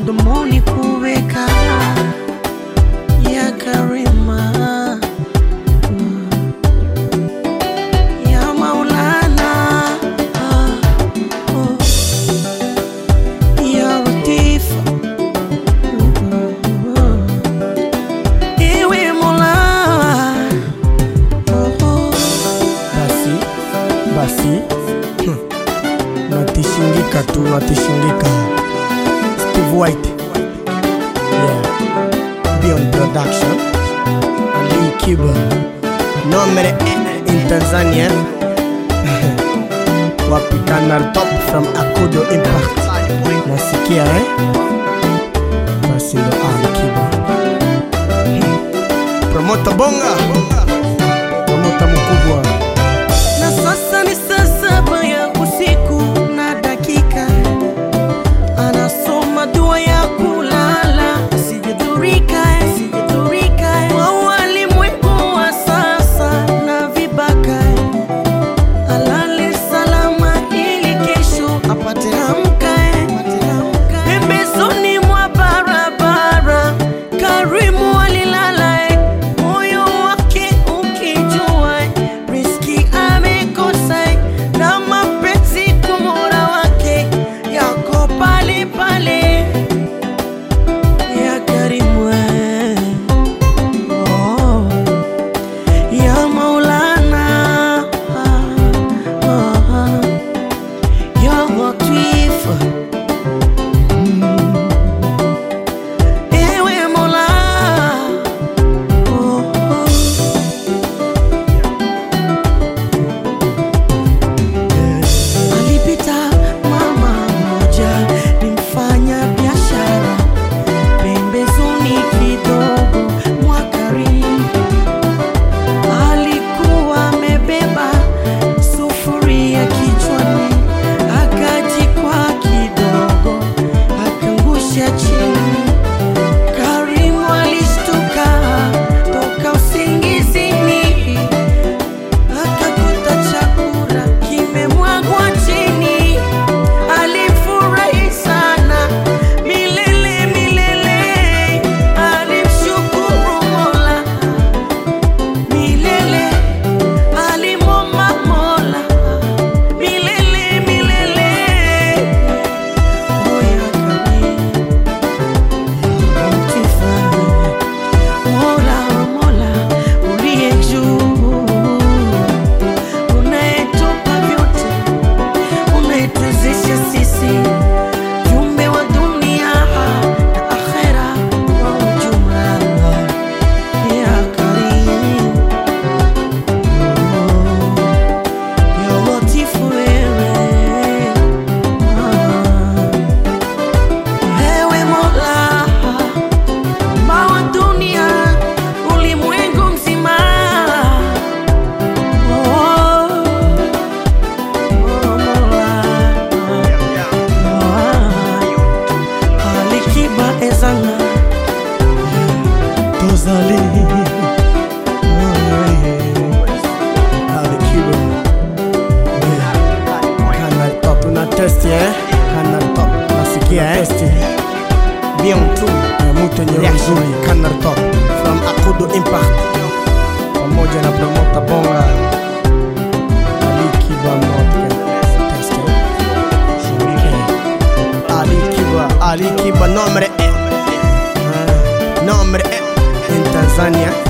mdomoni kuweka ya Karima ya Maulana ya Latif ewe Mola basi natishindika tu natishindika. Steve White, yeah, Beyond Production, Ali Kiba, Nombre in Tanzania, Wapikana Top from Akudo Impact. Nasikia basi ndo Ali Kiba, Promoter Bonga, Promoter mkubwa. Na sasa ni saa 7 ya usiku na dakika, anasoma dua ya kulala, sijidhurika kwa walimwengu wa sasa na vibaka, alale salama ili kesho apate amka. Pembezoni mwa barabara Karimu alilala, moyo wake ukijua riski amekosa, na mapenzi kwa Mola wake yako pale pale. Ya Karimu ya Maulana ya Latif ewe Mola alipita mama mmoja ni mfanya biashara pembezoni kidogo mwa Karimu, alikuwa amebeba sufuria kichwani, akajikwa kidogo akangusha chini. Karimu alishtuka toka usingizini, akakuta chakula kimemwagwa chini. Alifurahi sana milele milele, alimshukuru Mola milele, alimwomba Mola milele milele. Oya Karimu Mola uliye juu, unayetupa vyote, unayetuwezesha sisi viumbe wa dunia na akhera kwa ujumla. Ya Karimu ya Latif ewe Mola mawa dunia ulimwengu mzima. Mola Ali Kiba ezanga tozali Ali Kiba, Canal Top na testi Canal Top nasikia testi bien tu muto nyerizuri Canal Top from Akudo Impact pamoja na Promoter Bonga Ali Kiba testi Ali Kiba nombre in Tanzania.